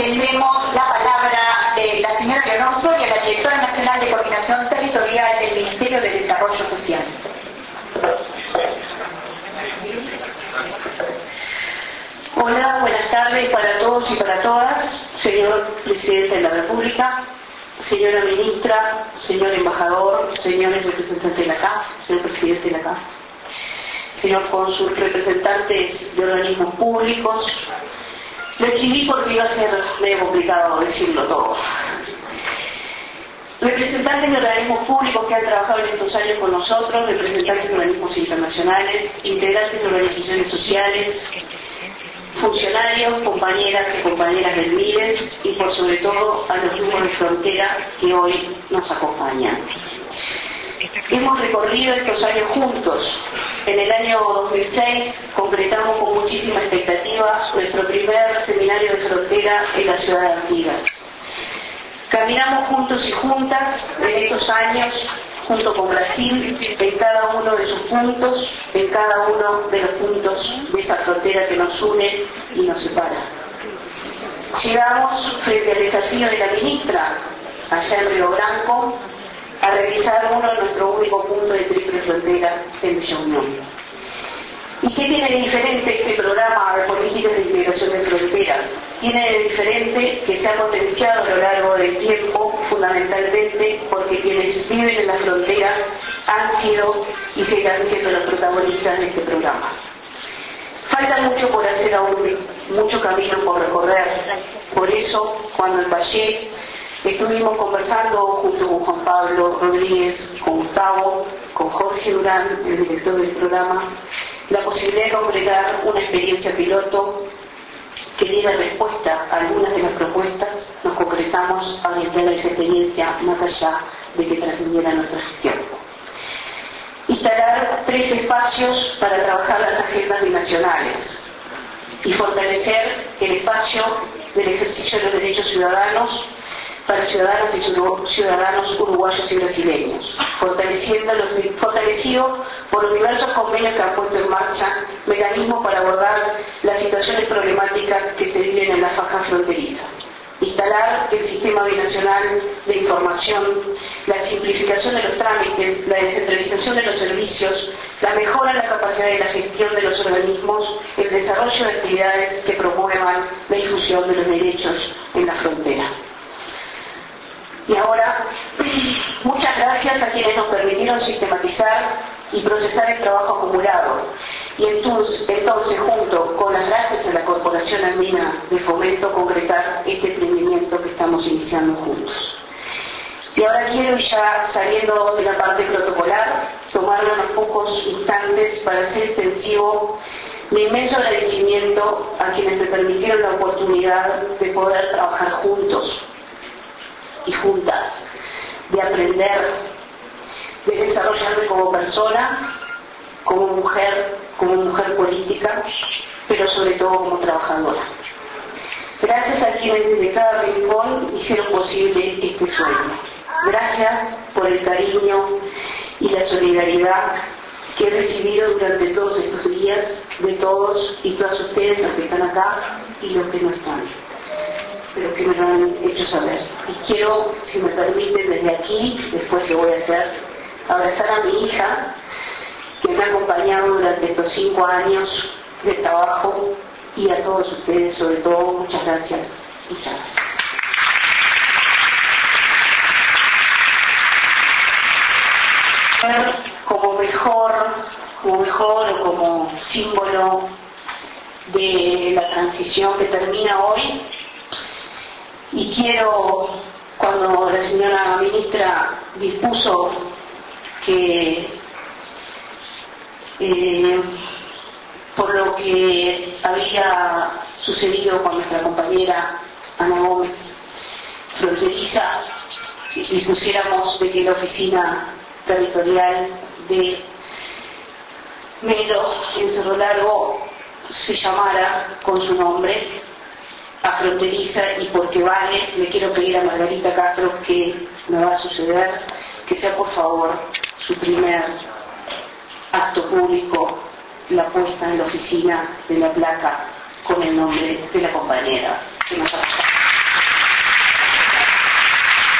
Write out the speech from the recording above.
tendremos la palabra de la señora Leonor Soria, la directora nacional de Coordinación Territorial del Ministerio de Desarrollo Social. Hola, buenas tardes para todos y para todas, señor Presidente de la República, señora Ministra, señor Embajador, señores representantes de la CAF, señor Presidente de la CAF, señor Cónsul, representantes de organismos públicos. Lo escribí porque iba a ser medio complicado decirlo todo. Representantes de organismos públicos que han trabajado en estos años con nosotros, representantes de organismos internacionales, integrantes de organizaciones sociales, funcionarios, compañeras y compañeras del MIDES y por sobre todo a los grupos de frontera que hoy nos acompañan. Hemos recorrido estos años juntos. En el año 2006 concretamos con muchísima expectativa nuestro primer seminario de frontera en la ciudad de Artigas. Caminamos juntos y juntas en estos años junto con Brasil en cada uno de sus puntos, en cada uno de los puntos de esa frontera que nos une y nos separa. Llegamos frente al desafío de la ministra, allá en Río Branco, a realizar nuestro único punto de triple frontera en Villa Unión. ¿Y qué tiene de diferente este programa de políticas de integración de frontera? Tiene de diferente que se ha potenciado a lo largo del tiempo, fundamentalmente porque quienes viven en la frontera han sido y seguirán siendo los protagonistas de este programa. Falta mucho por hacer aún, mucho camino por recorrer. Por eso, cuando en Valle estuvimos conversando junto con Juan Pablo Rodríguez, con Gustavo, con Jorge Durán, el director del programa, la posibilidad de concretar una experiencia piloto que diera respuesta a algunas de las propuestas, nos concretamos a orientar esa experiencia más allá de que trascendiera nuestra gestión. Instalar 3 espacios para trabajar las agendas binacionales y fortalecer el espacio del ejercicio de los derechos ciudadanos para ciudadanas y ciudadanos uruguayos y brasileños, fortalecido por los diversos convenios que han puesto en marcha mecanismos para abordar las situaciones problemáticas que se viven en la faja fronteriza. Instalar el sistema binacional de información, la simplificación de los trámites, la descentralización de los servicios, la mejora en la capacidad de la gestión de los organismos, el desarrollo de actividades que promuevan la difusión de los derechos en la frontera. Y ahora, muchas gracias a quienes nos permitieron sistematizar y procesar el trabajo acumulado. Y entonces, junto con las gracias a la Corporación Andina de Fomento, concretar este emprendimiento que estamos iniciando juntos. Y ahora quiero, ya saliendo de la parte protocolar, tomarme unos pocos instantes para hacer extensivo mi inmenso agradecimiento a quienes me permitieron la oportunidad de poder trabajar juntos y juntas, de aprender, de desarrollarme como persona, como mujer política, pero sobre todo como trabajadora. Gracias a quienes desde cada rincón hicieron posible este sueño. Gracias por el cariño y la solidaridad que he recibido durante todos estos días de todos y todas ustedes, los que están acá y los que no están, pero que me lo han hecho saber. Y quiero, si me permiten, desde aquí, después lo voy a hacer, abrazar a mi hija, que me ha acompañado durante estos 5 años de trabajo, y a todos ustedes, sobre todo, muchas gracias. Muchas gracias. Como mejor o como símbolo de la transición que termina hoy, y quiero, cuando la señora ministra dispuso que por lo que había sucedido con nuestra compañera Ana Gómez fronteriza, dispusiéramos de que la oficina territorial de Melo en Cerro Largo se llamara con su nombre, a fronteriza, y porque vale, le quiero pedir a Margarita Castro, que me va a suceder, que sea por favor su primer acto público la puesta en la oficina de la placa con el nombre de la compañera que nos acompaña.